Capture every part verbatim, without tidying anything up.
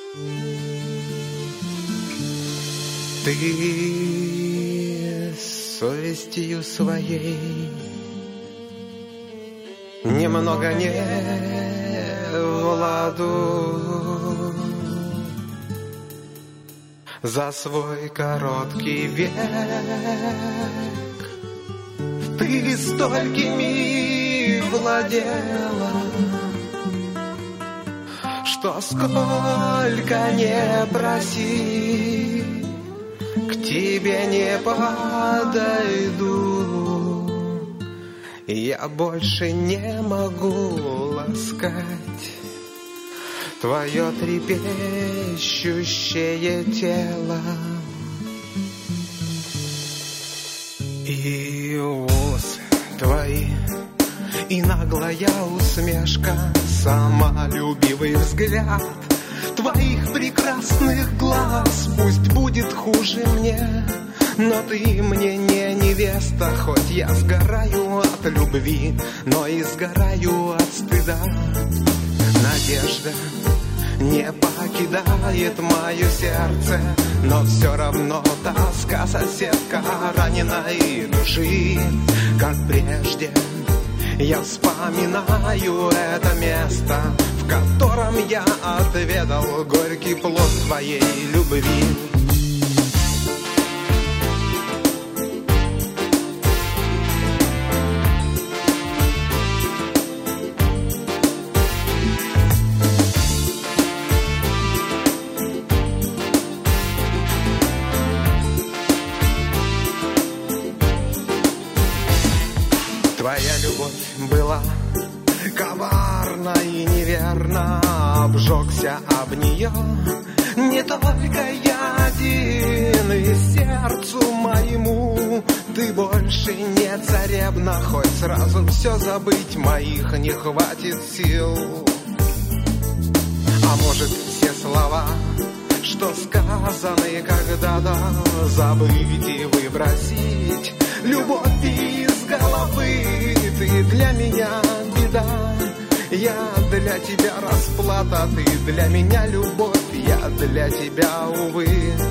Ты совестью своей немного не в ладу. За свой короткий век ты столькими владела, что сколько не проси, к тебе не подойду. Я больше не могу ласкать твое трепещущее тело. И усы твои, и наглая усмешка, самолюбивый взгляд твоих прекрасных глаз. Пусть будет хуже мне, но ты мне не невеста. Хоть я сгораю от любви, но и сгораю от стыда. Надежда не покидает мое сердце, но все равно тоска, соседка раненой души. Как прежде я вспоминаю это место, в котором я отведал горький плод твоей любви. Твоя любовь была коварна и неверна, обжегся об нее не только я один, и сердцу моему ты больше не царевна. Хоть сразу все забыть моих не хватит сил, а может все слова, что сказаны когда-то, забыть и выбросить любовь из головы. Ты для меня беда, я для тебя расплата. Ты для меня любовь, я для тебя, увы.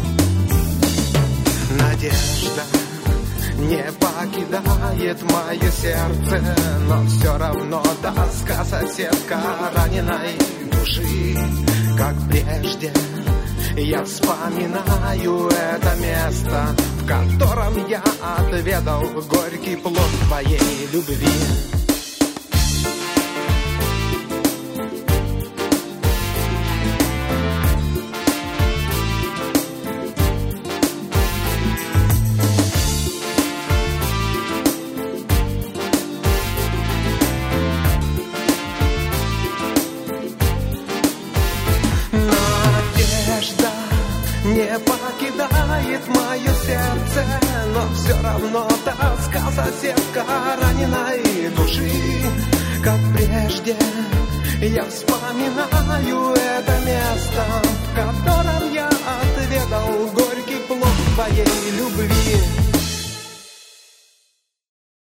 Надежда не покидает мое сердце, но все равно тоска, соседка раненой души. Как прежде я вспоминаю это место, в котором я отведал горький плод твоей любви. Не покидает мое сердце, но все равно тоска, соседка раненой души. Как прежде я вспоминаю это место, в котором я отведал горький плод твоей любви.